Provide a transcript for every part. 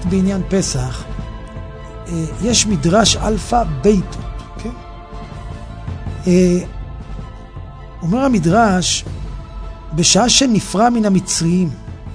בעניין פסח, יש מדרש אלפא ביתו, כן? אומר המדרש, בשעה שנפרע מן המצריים,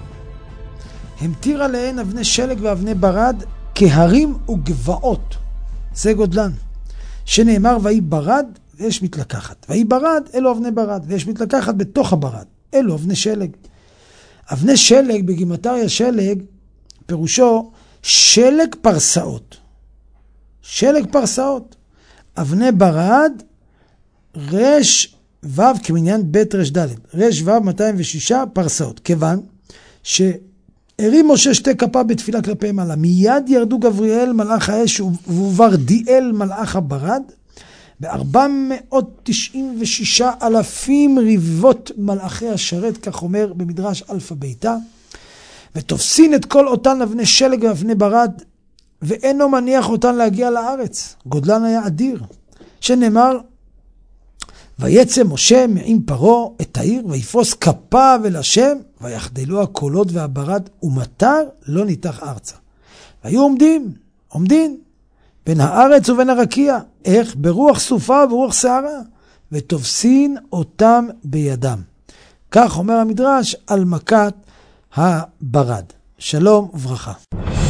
המטיר עליהן אבני שלג ואבני ברד כהרים וגבעות, זה גודלן, שנאמר ויהי ברד ויש מתלקחת, ויהי ברד אלו אבני ברד ויש מתלקחת בתוך הברד, אלו אבני שלג. אבני שלג בגימטריה שלג פירושו שלג פרסאות, שלג פרסאות. אבני ברד רש ו' כמניין בית רש ד', רש ו' 206 פרסאות, כיוון שהרים משה שתי כפה בתפילה כלפי מעלה, מיד ירדו גבריאל מלאך האש וברדיאל מלאך הברד, ב496,000 ריבות מלאכי השרת, כך אומר במדרש אלפא ביתא, ותופסין את כל אותן אבני שלג ואבני ברד, ואינו מניח אותן להגיע לארץ. גודלן היה אדיר, שנאמר, ויצא משה מעם פרעה את העיר, ויפרוס כפה אל השם, ויחדלו הקולות והברד, ומטר לא ניתח ארצה. והיו עומדים, בין הארץ ובין הרקיע, איך? ברוח סופה וברוח שערה, ותופסין אותם בידם. כך אומר המדרש על מכת הברד. שלום וברכה.